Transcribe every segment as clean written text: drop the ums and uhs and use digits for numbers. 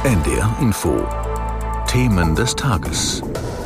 NDR Info. Themen des Tages.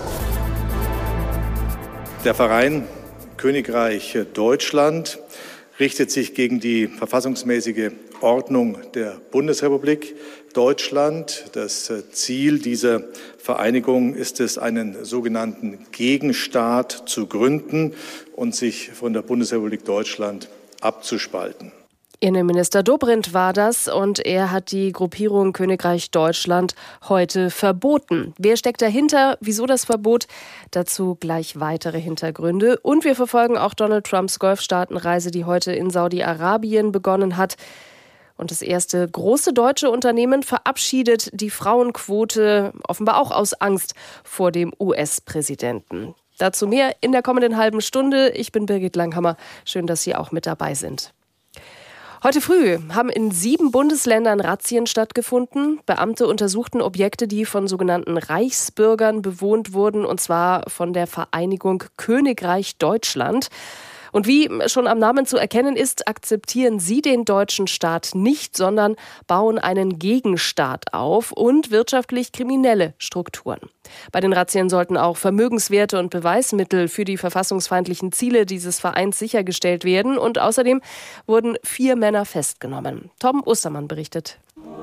Der Verein Königreich Deutschland richtet sich gegen die verfassungsmäßige Ordnung der Bundesrepublik Deutschland. Das Ziel dieser Vereinigung ist es, einen sogenannten Gegenstaat zu gründen und sich von der Bundesrepublik Deutschland abzuspalten. Innenminister Dobrindt war das und er hat die Gruppierung Königreich Deutschland heute verboten. Wer steckt dahinter? Wieso das Verbot? Dazu gleich weitere Hintergründe. Und wir verfolgen auch Donald Trumps Golfstaatenreise, die heute in Saudi-Arabien begonnen hat. Und das erste große deutsche Unternehmen verabschiedet die Frauenquote, offenbar auch aus Angst vor dem US-Präsidenten. Dazu mehr in der kommenden halben Stunde. Ich bin Birgit Langhammer. Schön, dass Sie auch mit dabei sind. Heute früh haben in 7 Bundesländern Razzien stattgefunden. Beamte untersuchten Objekte, die von sogenannten Reichsbürgern bewohnt wurden, und zwar von der Vereinigung Königreich Deutschland. Und wie schon am Namen zu erkennen ist, akzeptieren sie den deutschen Staat nicht, sondern bauen einen Gegenstaat auf und wirtschaftlich kriminelle Strukturen. Bei den Razzien sollten auch Vermögenswerte und Beweismittel für die verfassungsfeindlichen Ziele dieses Vereins sichergestellt werden. Und außerdem wurden 4 Männer festgenommen. Tom Ostermann berichtet.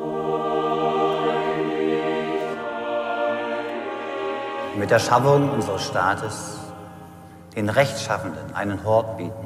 Mit der Schaffung unseres Staates den Rechtschaffenden einen Hort bieten,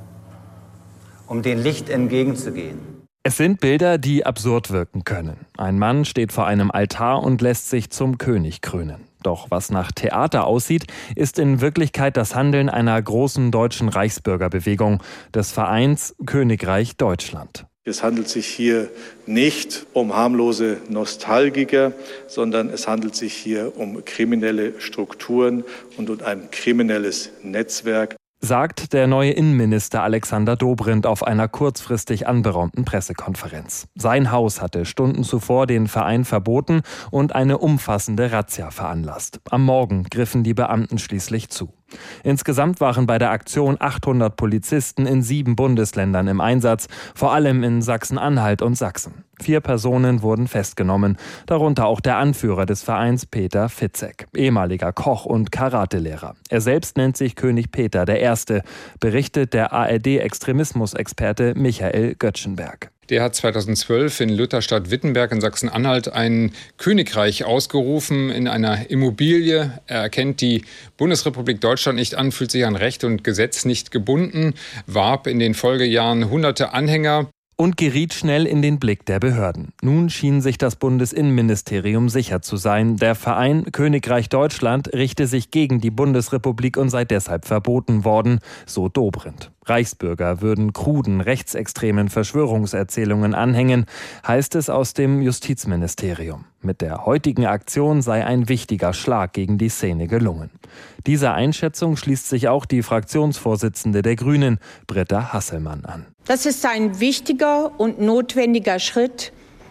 um dem Licht entgegenzugehen. Es sind Bilder, die absurd wirken können. Ein Mann steht vor einem Altar und lässt sich zum König krönen. Doch was nach Theater aussieht, ist in Wirklichkeit das Handeln einer großen deutschen Reichsbürgerbewegung, des Vereins Königreich Deutschland. Es handelt sich hier nicht um harmlose Nostalgiker, sondern es handelt sich hier um kriminelle Strukturen und um ein kriminelles Netzwerk, sagt der neue Innenminister Alexander Dobrindt auf einer kurzfristig anberaumten Pressekonferenz. Sein Haus hatte Stunden zuvor den Verein verboten und eine umfassende Razzia veranlasst. Am Morgen griffen die Beamten schließlich zu. Insgesamt waren bei der Aktion 800 Polizisten in 7 Bundesländern im Einsatz, vor allem in Sachsen-Anhalt und Sachsen. 4 Personen wurden festgenommen, darunter auch der Anführer des Vereins Peter Fitzek, ehemaliger Koch und Karatelehrer. Er selbst nennt sich König Peter I., berichtet der ARD-Extremismusexperte Michael Göttschenberg. Der hat 2012 in Lutherstadt-Wittenberg in Sachsen-Anhalt ein Königreich ausgerufen in einer Immobilie. Er erkennt die Bundesrepublik Deutschland nicht an, fühlt sich an Recht und Gesetz nicht gebunden, warb in den Folgejahren hunderte Anhänger und geriet schnell in den Blick der Behörden. Nun schien sich das Bundesinnenministerium sicher zu sein. Der Verein Königreich Deutschland richte sich gegen die Bundesrepublik und sei deshalb verboten worden, so Dobrindt. Reichsbürger würden kruden, rechtsextremen Verschwörungserzählungen anhängen, heißt es aus dem Justizministerium. Mit der heutigen Aktion sei ein wichtiger Schlag gegen die Szene gelungen. Dieser Einschätzung schließt sich auch die Fraktionsvorsitzende der Grünen, Britta Hasselmann, an. Das ist ein wichtiger und notwendiger Schritt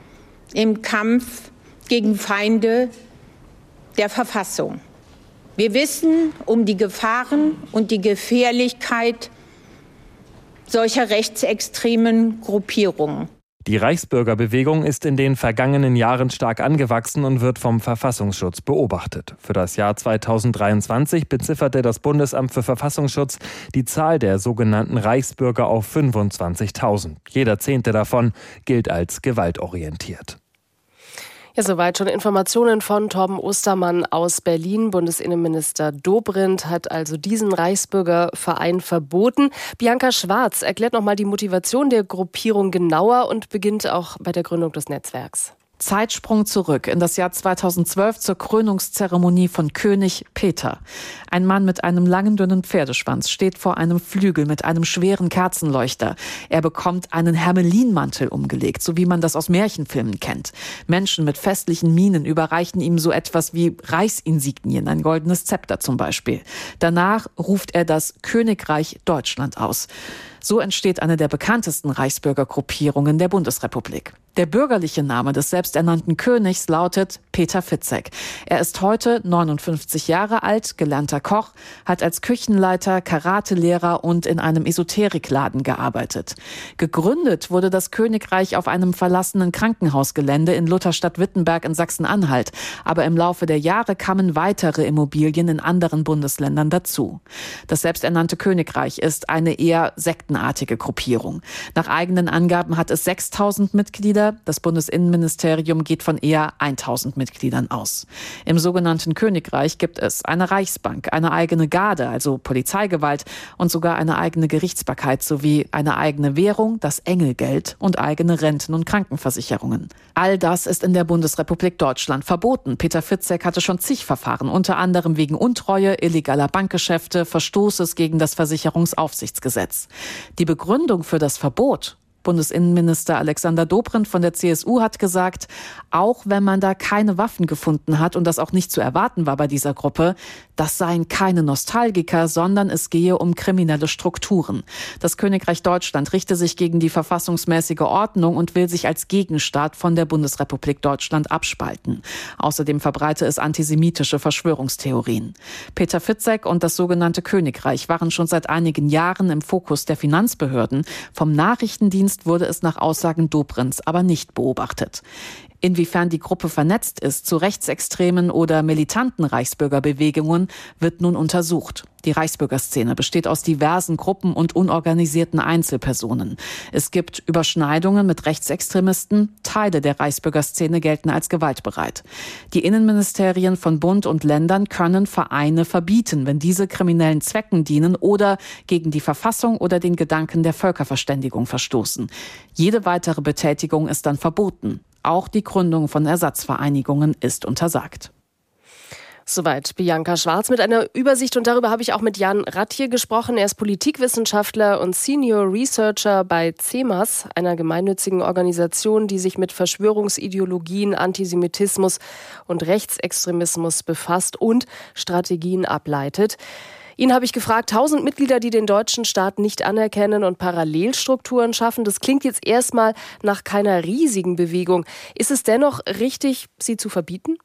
im Kampf gegen Feinde der Verfassung. Wir wissen um die Gefahren und die Gefährlichkeit solcher rechtsextremen Gruppierungen. Die Reichsbürgerbewegung ist in den vergangenen Jahren stark angewachsen und wird vom Verfassungsschutz beobachtet. Für das Jahr 2023 bezifferte das Bundesamt für Verfassungsschutz die Zahl der sogenannten Reichsbürger auf 25.000. Jeder 10. davon gilt als gewaltorientiert. Ja, soweit schon Informationen von Torben Ostermann aus Berlin. Bundesinnenminister Dobrindt hat also diesen Reichsbürgerverein verboten. Bianca Schwarz erklärt nochmal die Motivation der Gruppierung genauer und beginnt auch bei der Gründung des Netzwerks. Zeitsprung zurück in das Jahr 2012 zur Krönungszeremonie von König Peter. Ein Mann mit einem langen, dünnen Pferdeschwanz steht vor einem Flügel mit einem schweren Kerzenleuchter. Er bekommt einen Hermelinmantel umgelegt, so wie man das aus Märchenfilmen kennt. Menschen mit festlichen Mienen überreichen ihm so etwas wie Reichsinsignien, ein goldenes Zepter zum Beispiel. Danach ruft er das Königreich Deutschland aus. So entsteht eine der bekanntesten Reichsbürgergruppierungen der Bundesrepublik. Der bürgerliche Name des selbsternannten Königs lautet Peter Fitzek. Er ist heute 59 Jahre alt, gelernter Koch, hat als Küchenleiter, Karatelehrer und in einem Esoterikladen gearbeitet. Gegründet wurde das Königreich auf einem verlassenen Krankenhausgelände in Lutherstadt-Wittenberg in Sachsen-Anhalt. Aber im Laufe der Jahre kamen weitere Immobilien in anderen Bundesländern dazu. Das selbsternannte Königreich ist eine eher sektenartige Gruppierung. Nach eigenen Angaben hat es 6.000 Mitglieder. Das Bundesinnenministerium geht von eher 1.000 Mitgliedern aus. Im sogenannten Königreich gibt es eine Reichsbank, eine eigene Garde, also Polizeigewalt und sogar eine eigene Gerichtsbarkeit sowie eine eigene Währung, das Engelgeld und eigene Renten- und Krankenversicherungen. All das ist in der Bundesrepublik Deutschland verboten. Peter Fitzek hatte schon zig Verfahren, unter anderem wegen Untreue, illegaler Bankgeschäfte, Verstoßes gegen das Versicherungsaufsichtsgesetz. Die Begründung für das Verbot: Bundesinnenminister Alexander Dobrindt von der CSU hat gesagt, auch wenn man da keine Waffen gefunden hat und das auch nicht zu erwarten war bei dieser Gruppe, das seien keine Nostalgiker, sondern es gehe um kriminelle Strukturen. Das Königreich Deutschland richte sich gegen die verfassungsmäßige Ordnung und will sich als Gegenstaat von der Bundesrepublik Deutschland abspalten. Außerdem verbreite es antisemitische Verschwörungstheorien. Peter Fitzek und das sogenannte Königreich waren schon seit einigen Jahren im Fokus der Finanzbehörden. Vom Nachrichtendienst wurde es nach Aussagen Dobrindts aber nicht beobachtet. Inwiefern die Gruppe vernetzt ist zu rechtsextremen oder militanten Reichsbürgerbewegungen, wird nun untersucht. Die Reichsbürgerszene besteht aus diversen Gruppen und unorganisierten Einzelpersonen. Es gibt Überschneidungen mit Rechtsextremisten. Teile der Reichsbürgerszene gelten als gewaltbereit. Die Innenministerien von Bund und Ländern können Vereine verbieten, wenn diese kriminellen Zwecken dienen oder gegen die Verfassung oder den Gedanken der Völkerverständigung verstoßen. Jede weitere Betätigung ist dann verboten. Auch die Gründung von Ersatzvereinigungen ist untersagt. Soweit Bianca Schwarz mit einer Übersicht, und darüber habe ich auch mit Jan Ratje gesprochen. Er ist Politikwissenschaftler und Senior Researcher bei CEMAS, einer gemeinnützigen Organisation, die sich mit Verschwörungsideologien, Antisemitismus und Rechtsextremismus befasst und Strategien ableitet. Ihn habe ich gefragt, 1000 Mitglieder, die den deutschen Staat nicht anerkennen und Parallelstrukturen schaffen. Das klingt jetzt erstmal nach keiner riesigen Bewegung. Ist es dennoch richtig, sie zu verbieten?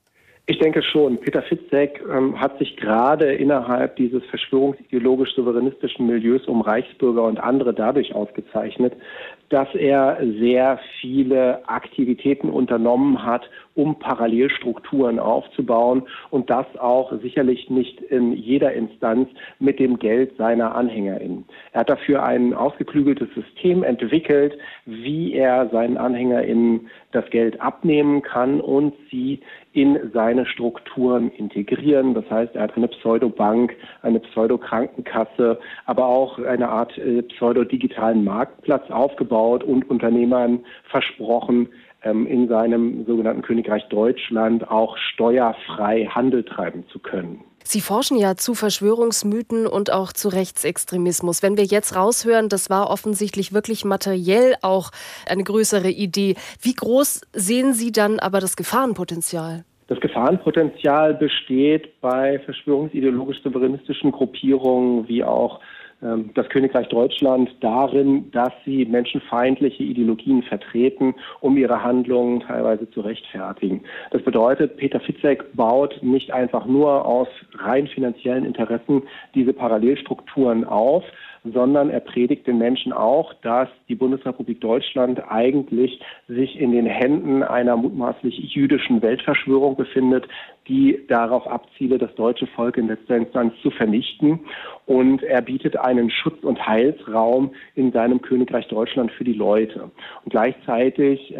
Ich denke schon. Peter Fitzek hat sich gerade innerhalb dieses verschwörungsideologisch-souveränistischen Milieus um Reichsbürger und andere dadurch ausgezeichnet, dass er sehr viele Aktivitäten unternommen hat, um Parallelstrukturen aufzubauen, und das auch sicherlich nicht in jeder Instanz mit dem Geld seiner AnhängerInnen. Er hat dafür ein ausgeklügeltes System entwickelt, wie er seinen AnhängerInnen das Geld abnehmen kann und sie in seine Strukturen integrieren. Das heißt, er hat eine Pseudobank, eine Pseudokrankenkasse, aber auch eine Art pseudodigitalen Marktplatz aufgebaut und Unternehmern versprochen, in seinem sogenannten Königreich Deutschland auch steuerfrei Handel treiben zu können. Sie forschen ja zu Verschwörungsmythen und auch zu Rechtsextremismus. Wenn wir jetzt raushören, das war offensichtlich wirklich materiell auch eine größere Idee. Wie groß sehen Sie dann aber das Gefahrenpotenzial? Das Gefahrenpotenzial besteht bei verschwörungsideologisch-souveränistischen Gruppierungen wie auch das Königreich Deutschland darin, dass sie menschenfeindliche Ideologien vertreten, um ihre Handlungen teilweise zu rechtfertigen. Das bedeutet, Peter Fitzek baut nicht einfach nur aus rein finanziellen Interessen diese Parallelstrukturen auf, sondern er predigt den Menschen auch, dass die Bundesrepublik Deutschland eigentlich sich in den Händen einer mutmaßlich jüdischen Weltverschwörung befindet, die darauf abziele, das deutsche Volk in letzter Instanz zu vernichten. Und er bietet einen Schutz- und Heilsraum in seinem Königreich Deutschland für die Leute. Und gleichzeitig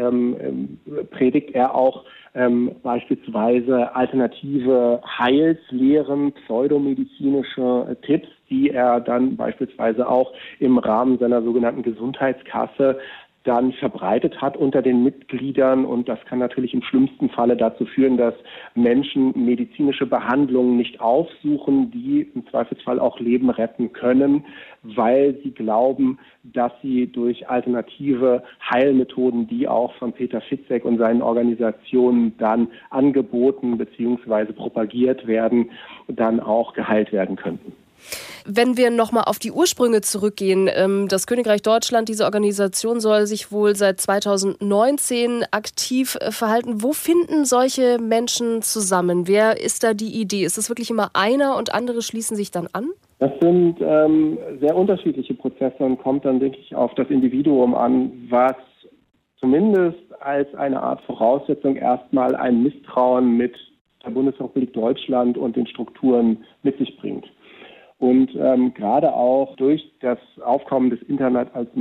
predigt er auch beispielsweise alternative Heilslehren, pseudomedizinische Tipps, die er dann beispielsweise auch im Rahmen seiner sogenannten Gesundheitskasse dann verbreitet hat unter den Mitgliedern. Und das kann natürlich im schlimmsten Falle dazu führen, dass Menschen medizinische Behandlungen nicht aufsuchen, die im Zweifelsfall auch Leben retten können, weil sie glauben, dass sie durch alternative Heilmethoden, die auch von Peter Fitzek und seinen Organisationen dann angeboten bzw. propagiert werden, dann auch geheilt werden könnten. Wenn wir nochmal auf die Ursprünge zurückgehen, das Königreich Deutschland, diese Organisation soll sich wohl seit 2019 aktiv verhalten. Wo finden solche Menschen zusammen? Wer ist da die Idee? Ist es wirklich immer einer und andere schließen sich dann an? Das sind sehr unterschiedliche Prozesse und kommt dann, denke ich, auf das Individuum an, was zumindest als eine Art Voraussetzung erstmal ein Misstrauen mit der Bundesrepublik Deutschland und den Strukturen mit sich bringt. Und gerade auch durch das Aufkommen des Internet als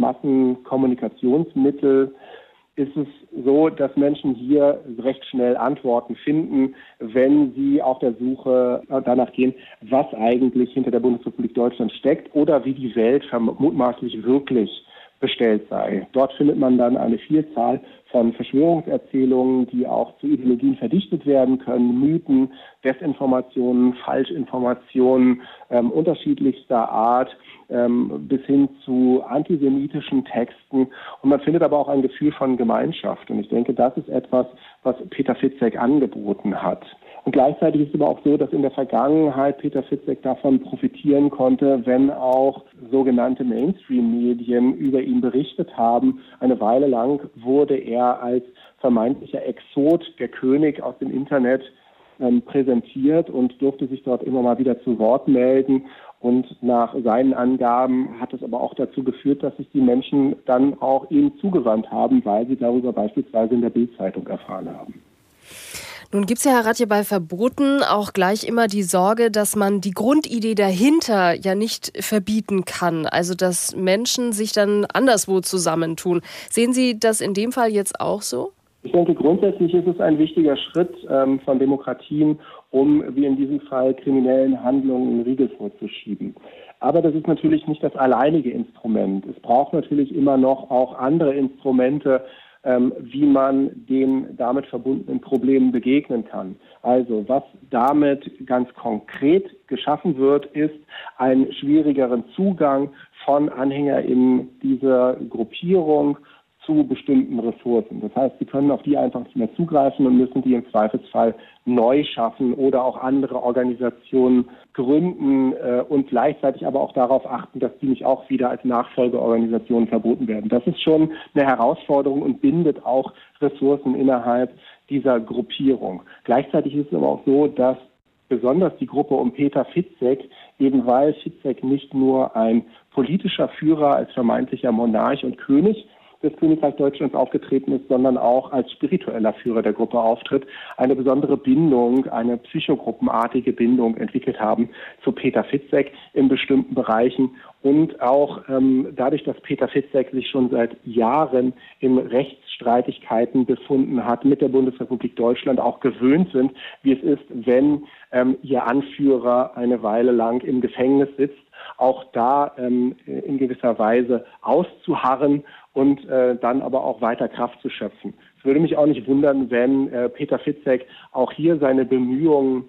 Massenkommunikationsmittel ist es so, dass Menschen hier recht schnell Antworten finden, wenn sie auf der Suche danach gehen, was eigentlich hinter der Bundesrepublik Deutschland steckt oder wie die Welt mutmaßlich wirklich bestellt sei. Dort findet man dann eine Vielzahl von Verschwörungserzählungen, die auch zu Ideologien verdichtet werden können, Mythen, Desinformationen, Falschinformationen unterschiedlichster Art, bis hin zu antisemitischen Texten. Und man findet aber auch ein Gefühl von Gemeinschaft. Und ich denke, das ist etwas, was Peter Fitzek angeboten hat. Und gleichzeitig ist es aber auch so, dass in der Vergangenheit Peter Fitzek davon profitieren konnte, wenn auch sogenannte Mainstream-Medien über ihn berichtet haben. Eine Weile lang wurde er als vermeintlicher Exot, der König aus dem Internet, präsentiert und durfte sich dort immer mal wieder zu Wort melden. Und nach seinen Angaben hat es aber auch dazu geführt, dass sich die Menschen dann auch ihm zugewandt haben, weil sie darüber beispielsweise in der Bild-Zeitung erfahren haben. Nun gibt es ja, Herr Ratje, bei Verboten auch gleich immer die Sorge, dass man die Grundidee dahinter ja nicht verbieten kann. Also dass Menschen sich dann anderswo zusammentun. Sehen Sie das in dem Fall jetzt auch so? Ich denke, grundsätzlich ist es ein wichtiger Schritt von Demokratien, um, wie in diesem Fall, kriminellen Handlungen einen Riegel vorzuschieben. Aber das ist natürlich nicht das alleinige Instrument. Es braucht natürlich immer noch auch andere Instrumente, wie man den damit verbundenen Problemen begegnen kann. Also was damit ganz konkret geschaffen wird, ist einen schwierigeren Zugang von AnhängerInnen dieser Gruppierung zu bestimmten Ressourcen. Das heißt, sie können auf die einfach nicht mehr zugreifen und müssen die im Zweifelsfall neu schaffen oder auch andere Organisationen gründen und gleichzeitig aber auch darauf achten, dass die nicht auch wieder als Nachfolgeorganisationen verboten werden. Das ist schon eine Herausforderung und bindet auch Ressourcen innerhalb dieser Gruppierung. Gleichzeitig ist es aber auch so, dass besonders die Gruppe um Peter Fitzek, eben weil Fitzek nicht nur ein politischer Führer als vermeintlicher Monarch und König des Königreichs Deutschlands aufgetreten ist, sondern auch als spiritueller Führer der Gruppe auftritt, eine besondere Bindung, eine psychogruppenartige Bindung entwickelt haben zu Peter Fitzek in bestimmten Bereichen und auch dadurch, dass Peter Fitzek sich schon seit Jahren in Rechtsstreitigkeiten befunden hat mit der Bundesrepublik Deutschland, auch gewöhnt sind, wie es ist, wenn ihr Anführer eine Weile lang im Gefängnis sitzt, auch da in gewisser Weise auszuharren und dann aber auch weiter Kraft zu schöpfen. Es würde mich auch nicht wundern, wenn Peter Fitzek auch hier seine Bemühungen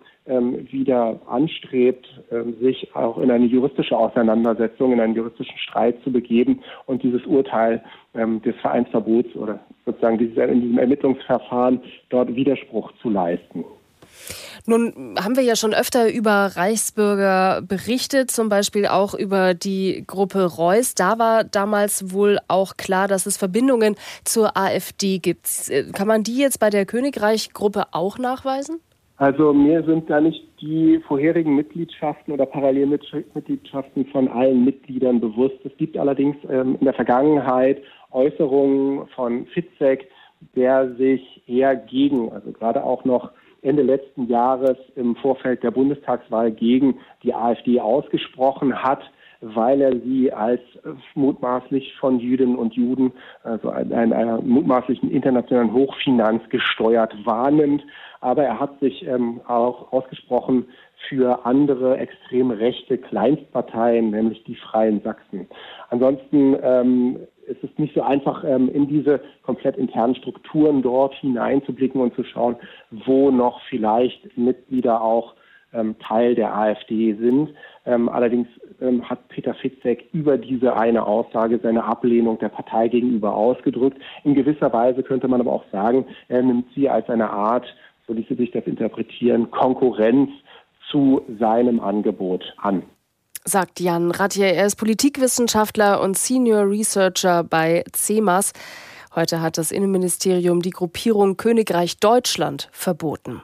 wieder anstrebt, sich auch in eine juristische Auseinandersetzung, in einen juristischen Streit zu begeben und dieses Urteil des Vereinsverbots oder sozusagen in diesem Ermittlungsverfahren dort Widerspruch zu leisten. Nun haben wir ja schon öfter über Reichsbürger berichtet, zum Beispiel auch über die Gruppe Reuß. Da war damals wohl auch klar, dass es Verbindungen zur AfD gibt. Kann man die jetzt bei der Königreich-Gruppe auch nachweisen? Also mir sind da nicht die vorherigen Mitgliedschaften oder Parallelmitgliedschaften von allen Mitgliedern bewusst. Es gibt allerdings in der Vergangenheit Äußerungen von Fitzek, der sich eher gegen, also gerade auch noch Ende letzten Jahres im Vorfeld der Bundestagswahl gegen die AfD ausgesprochen hat, weil er sie als mutmaßlich von Jüdinnen und Juden, also einer mutmaßlichen internationalen Hochfinanz gesteuert wahrnimmt. Aber er hat sich auch ausgesprochen für andere extrem rechte Kleinstparteien, nämlich die Freien Sachsen. Ansonsten ist es nicht so einfach, in diese komplett internen Strukturen dort hineinzublicken und zu schauen, wo noch vielleicht Mitglieder auch Teil der AfD sind. Allerdings hat Peter Fitzek über diese eine Aussage seine Ablehnung der Partei gegenüber ausgedrückt. In gewisser Weise könnte man aber auch sagen, er nimmt sie als eine Art, so ließe sich das interpretieren, Konkurrenz zu seinem Angebot an. sagt Jan Ratje. Er ist Politikwissenschaftler und Senior Researcher bei CEMAS. Heute hat das Innenministerium die Gruppierung Königreich Deutschland verboten.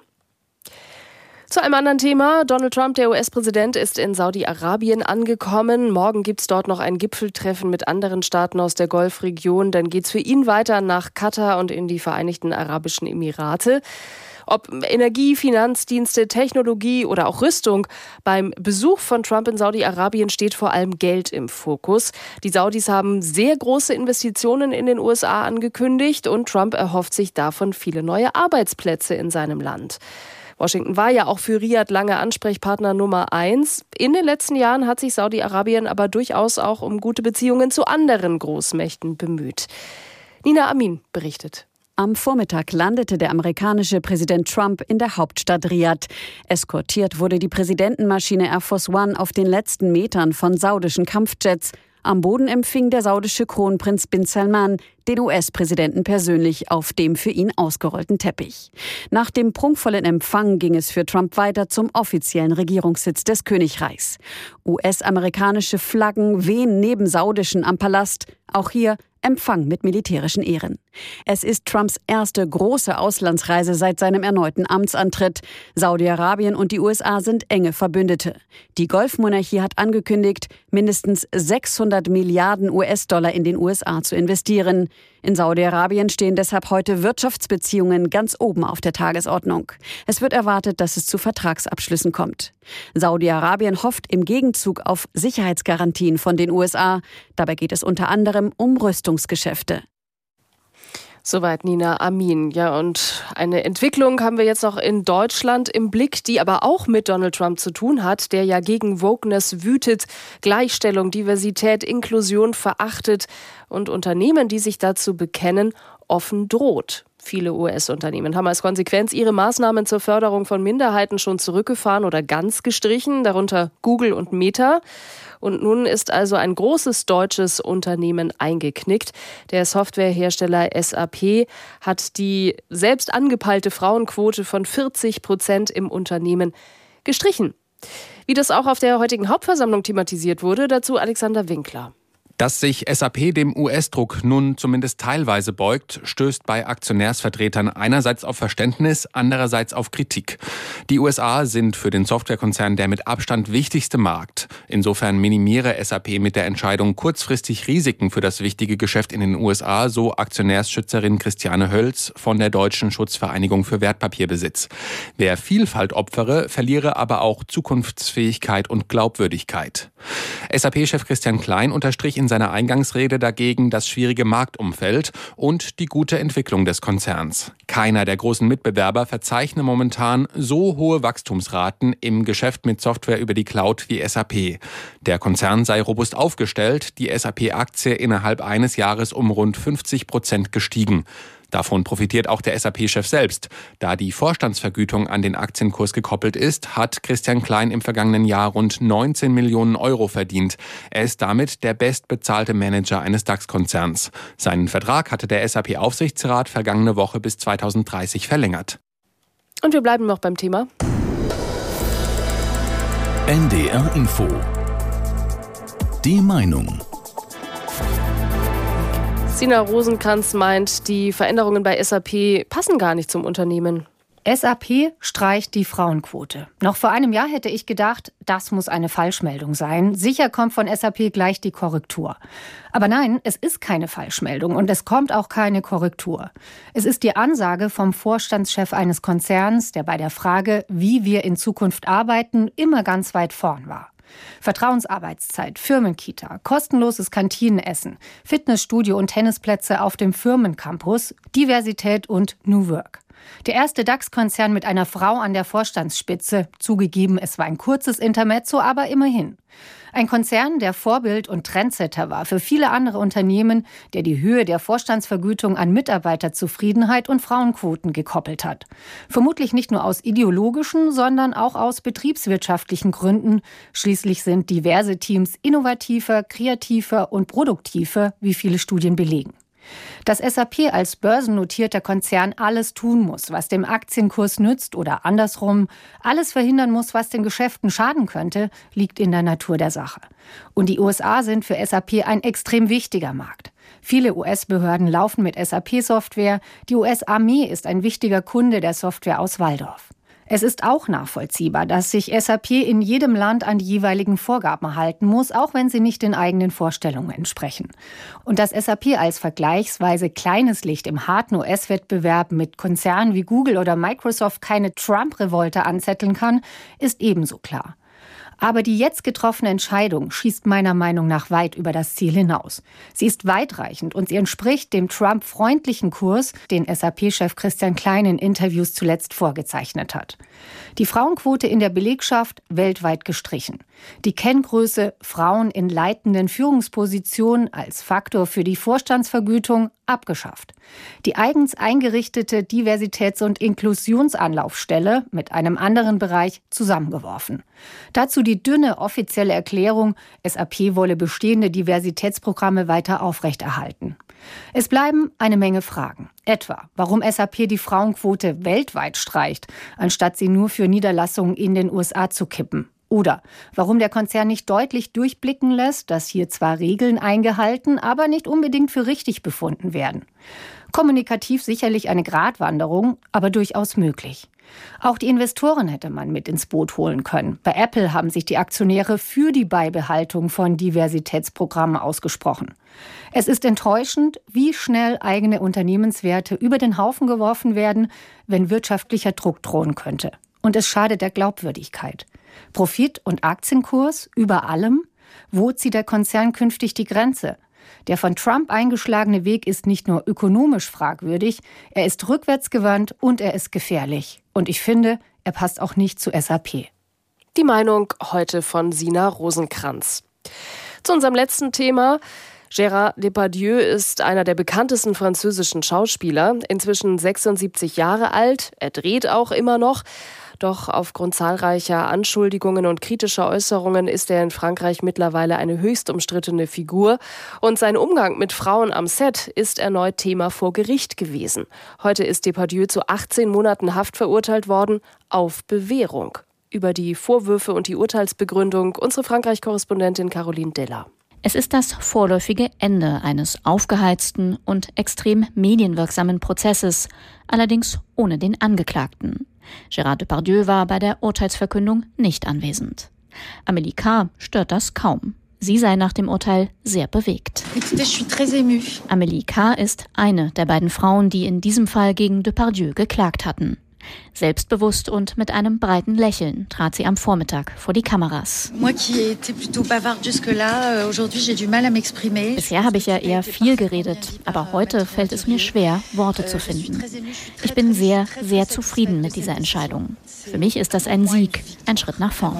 Zu einem anderen Thema. Donald Trump, der US-Präsident, ist in Saudi-Arabien angekommen. Morgen gibt es dort noch ein Gipfeltreffen mit anderen Staaten aus der Golfregion. Dann geht es für ihn weiter nach Katar und in die Vereinigten Arabischen Emirate. Ob Energie, Finanzdienste, Technologie oder auch Rüstung, beim Besuch von Trump in Saudi-Arabien steht vor allem Geld im Fokus. Die Saudis haben sehr große Investitionen in den USA angekündigt und Trump erhofft sich davon viele neue Arbeitsplätze in seinem Land. Washington war ja auch für Riyadh lange Ansprechpartner Nummer 1. In den letzten Jahren hat sich Saudi-Arabien aber durchaus auch um gute Beziehungen zu anderen Großmächten bemüht. Nina Amin berichtet. Am Vormittag landete der amerikanische Präsident Trump in der Hauptstadt Riyadh. Eskortiert wurde die Präsidentenmaschine Air Force One auf den letzten Metern von saudischen Kampfjets. Am Boden empfing der saudische Kronprinz bin Salman den US-Präsidenten persönlich auf dem für ihn ausgerollten Teppich. Nach dem prunkvollen Empfang ging es für Trump weiter zum offiziellen Regierungssitz des Königreichs. US-amerikanische Flaggen wehen neben saudischen am Palast. Auch hier Empfang mit militärischen Ehren. Es ist Trumps erste große Auslandsreise seit seinem erneuten Amtsantritt. Saudi-Arabien und die USA sind enge Verbündete. Die Golfmonarchie hat angekündigt, mindestens 600 Milliarden US-Dollar in den USA zu investieren. In Saudi-Arabien stehen deshalb heute Wirtschaftsbeziehungen ganz oben auf der Tagesordnung. Es wird erwartet, dass es zu Vertragsabschlüssen kommt. Saudi-Arabien hofft im Gegenzug auf Sicherheitsgarantien von den USA. Dabei geht es unter anderem um Rüstungsgeschäfte. Soweit Nina Amin. Ja, und eine Entwicklung haben wir jetzt noch in Deutschland im Blick, die aber auch mit Donald Trump zu tun hat, der ja gegen Wokeness wütet, Gleichstellung, Diversität, Inklusion verachtet und Unternehmen, die sich dazu bekennen, offen droht. Viele US-Unternehmen haben als Konsequenz ihre Maßnahmen zur Förderung von Minderheiten schon zurückgefahren oder ganz gestrichen, darunter Google und Meta. Und nun ist also ein großes deutsches Unternehmen eingeknickt. Der Softwarehersteller SAP hat die selbst angepeilte Frauenquote von 40% im Unternehmen gestrichen. Wie das auch auf der heutigen Hauptversammlung thematisiert wurde, dazu Alexander Winkler. Dass sich SAP dem US-Druck nun zumindest teilweise beugt, stößt bei Aktionärsvertretern einerseits auf Verständnis, andererseits auf Kritik. Die USA sind für den Softwarekonzern der mit Abstand wichtigste Markt. Insofern minimiere SAP mit der Entscheidung kurzfristig Risiken für das wichtige Geschäft in den USA, so Aktionärsschützerin Christiane Hölz von der Deutschen Schutzvereinigung für Wertpapierbesitz. Wer Vielfalt opfere, verliere aber auch Zukunftsfähigkeit und Glaubwürdigkeit. SAP-Chef Christian Klein unterstrich in seiner Eingangsrede dagegen das schwierige Marktumfeld und die gute Entwicklung des Konzerns. Keiner der großen Mitbewerber verzeichne momentan so hohe Wachstumsraten im Geschäft mit Software über die Cloud wie SAP. Der Konzern sei robust aufgestellt, die SAP-Aktie innerhalb eines Jahres um rund 50% gestiegen. Davon profitiert auch der SAP-Chef selbst. Da die Vorstandsvergütung an den Aktienkurs gekoppelt ist, hat Christian Klein im vergangenen Jahr rund 19 Millionen Euro verdient. Er ist damit der bestbezahlte Manager eines DAX-Konzerns. Seinen Vertrag hatte der SAP-Aufsichtsrat vergangene Woche bis 2030 verlängert. Und wir bleiben noch beim Thema. NDR Info. Die Meinung. Sina Rosenkranz meint, die Veränderungen bei SAP passen gar nicht zum Unternehmen. SAP streicht die Frauenquote. Noch vor einem Jahr hätte ich gedacht, das muss eine Falschmeldung sein. Sicher kommt von SAP gleich die Korrektur. Aber nein, es ist keine Falschmeldung und es kommt auch keine Korrektur. Es ist die Ansage vom Vorstandschef eines Konzerns, der bei der Frage, wie wir in Zukunft arbeiten, immer ganz weit vorn war. Vertrauensarbeitszeit, Firmenkita, kostenloses Kantinenessen, Fitnessstudio und Tennisplätze auf dem Firmencampus, Diversität und New Work. Der erste DAX-Konzern mit einer Frau an der Vorstandsspitze. Zugegeben, es war ein kurzes Intermezzo, aber immerhin. Ein Konzern, der Vorbild und Trendsetter war für viele andere Unternehmen, der die Höhe der Vorstandsvergütung an Mitarbeiterzufriedenheit und Frauenquoten gekoppelt hat. Vermutlich nicht nur aus ideologischen, sondern auch aus betriebswirtschaftlichen Gründen. Schließlich sind diverse Teams innovativer, kreativer und produktiver, wie viele Studien belegen. Dass SAP als börsennotierter Konzern alles tun muss, was dem Aktienkurs nützt oder andersrum, alles verhindern muss, was den Geschäften schaden könnte, liegt in der Natur der Sache. Und die USA sind für SAP ein extrem wichtiger Markt. Viele US-Behörden laufen mit SAP-Software. Die US-Armee ist ein wichtiger Kunde der Software aus Walldorf. Es ist auch nachvollziehbar, dass sich SAP in jedem Land an die jeweiligen Vorgaben halten muss, auch wenn sie nicht den eigenen Vorstellungen entsprechen. Und dass SAP als vergleichsweise kleines Licht im harten US-Wettbewerb mit Konzernen wie Google oder Microsoft keine Trump-Revolte anzetteln kann, ist ebenso klar. Aber die jetzt getroffene Entscheidung schießt meiner Meinung nach weit über das Ziel hinaus. Sie ist weitreichend und sie entspricht dem Trump-freundlichen Kurs, den SAP-Chef Christian Klein in Interviews zuletzt vorgezeichnet hat. Die Frauenquote in der Belegschaft weltweit gestrichen. Die Kenngröße Frauen in leitenden Führungspositionen als Faktor für die Vorstandsvergütung abgeschafft. Die eigens eingerichtete Diversitäts- und Inklusionsanlaufstelle mit einem anderen Bereich zusammengeworfen. Dazu die dünne offizielle Erklärung, SAP wolle bestehende Diversitätsprogramme weiter aufrechterhalten. Es bleiben eine Menge Fragen. Etwa, warum SAP die Frauenquote weltweit streicht, anstatt sie nur für Niederlassungen in den USA zu kippen. Oder warum der Konzern nicht deutlich durchblicken lässt, dass hier zwar Regeln eingehalten, aber nicht unbedingt für richtig befunden werden. Kommunikativ sicherlich eine Gratwanderung, aber durchaus möglich. Auch die Investoren hätte man mit ins Boot holen können. Bei Apple haben sich die Aktionäre für die Beibehaltung von Diversitätsprogrammen ausgesprochen. Es ist enttäuschend, wie schnell eigene Unternehmenswerte über den Haufen geworfen werden, wenn wirtschaftlicher Druck drohen könnte. Und es schadet der Glaubwürdigkeit. Profit und Aktienkurs über allem? Wo zieht der Konzern künftig die Grenze? Der von Trump eingeschlagene Weg ist nicht nur ökonomisch fragwürdig, er ist rückwärtsgewandt und er ist gefährlich. Und ich finde, er passt auch nicht zu SAP. Die Meinung heute von Sina Rosenkranz. Zu unserem letzten Thema. Gérard Depardieu ist einer der bekanntesten französischen Schauspieler, inzwischen 76 Jahre alt. Er dreht auch immer noch. Doch aufgrund zahlreicher Anschuldigungen und kritischer Äußerungen ist er in Frankreich mittlerweile eine höchst umstrittene Figur. Und sein Umgang mit Frauen am Set ist erneut Thema vor Gericht gewesen. Heute ist Depardieu zu 18 Monaten Haft verurteilt worden, auf Bewährung. Über die Vorwürfe und die Urteilsbegründung unsere Frankreich-Korrespondentin Caroline Della. Es ist das vorläufige Ende eines aufgeheizten und extrem medienwirksamen Prozesses, allerdings ohne den Angeklagten. Gérard Depardieu war bei der Urteilsverkündung nicht anwesend. Amélie K. stört das kaum. Sie sei nach dem Urteil sehr bewegt. Amélie K. ist eine der beiden Frauen, die in diesem Fall gegen Depardieu geklagt hatten. Selbstbewusst und mit einem breiten Lächeln trat sie am Vormittag vor die Kameras. Bisher habe ich ja eher viel geredet, aber heute fällt es mir schwer, Worte zu finden. Ich bin sehr, sehr zufrieden mit dieser Entscheidung. Für mich ist das ein Sieg, ein Schritt nach vorn.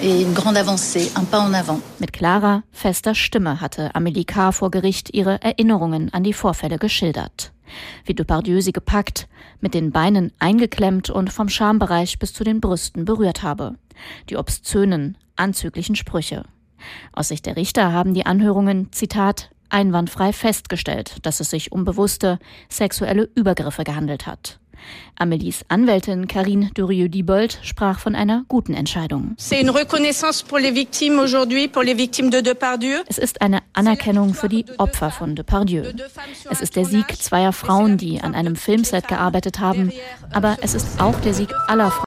Mit klarer, fester Stimme hatte Amélie K. vor Gericht ihre Erinnerungen an die Vorfälle geschildert. Wie Depardieu sie gepackt, mit den Beinen eingeklemmt und vom Schambereich bis zu den Brüsten berührt habe. Die obszönen, anzüglichen Sprüche. Aus Sicht der Richter haben die Anhörungen, Zitat, einwandfrei festgestellt, dass es sich um bewusste sexuelle Übergriffe gehandelt hat. Amélies Anwältin Karine Durieux-Diebold sprach von einer guten Entscheidung. Es ist eine Anerkennung für die Opfer von Depardieu. Es ist der Sieg zweier Frauen, die an einem Filmset gearbeitet haben, aber es ist auch der Sieg aller Frauen,